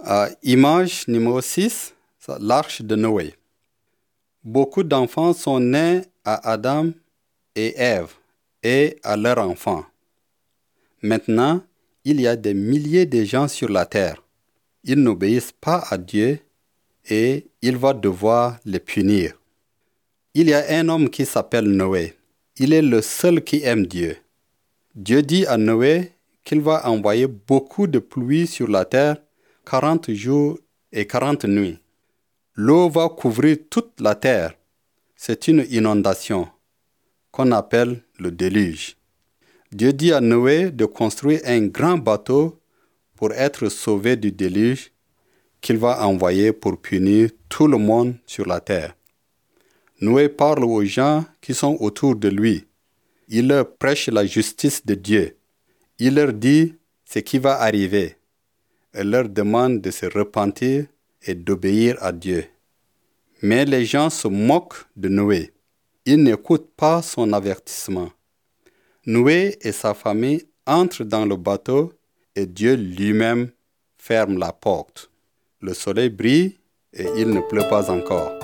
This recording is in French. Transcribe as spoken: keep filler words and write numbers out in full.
Euh, image numéro six, l'arche de Noé. Beaucoup d'enfants sont nés à Adam et Ève et à leurs enfants. Maintenant, il y a des milliers de gens sur la terre. Ils n'obéissent pas à Dieu et il va devoir les punir. Il y a un homme qui s'appelle Noé. Il est le seul qui aime Dieu. Dieu dit à Noé qu'il va envoyer beaucoup de pluie sur la terre, quarante jours et quarante nuits. L'eau va couvrir toute la terre. C'est une inondation qu'on appelle le déluge. Dieu dit à Noé de construire un grand bateau pour être sauvé du déluge qu'il va envoyer pour punir tout le monde sur la terre. Noé parle aux gens qui sont autour de lui. Il leur prêche la justice de Dieu. Il leur dit ce qui va arriver. Il leur demande de se repentir et d'obéir à Dieu. Mais les gens se moquent de Noé. Ils n'écoutent pas son avertissement. Noé et sa famille entrent dans le bateau et Dieu lui-même ferme la porte. Le soleil brille et il ne pleut pas encore.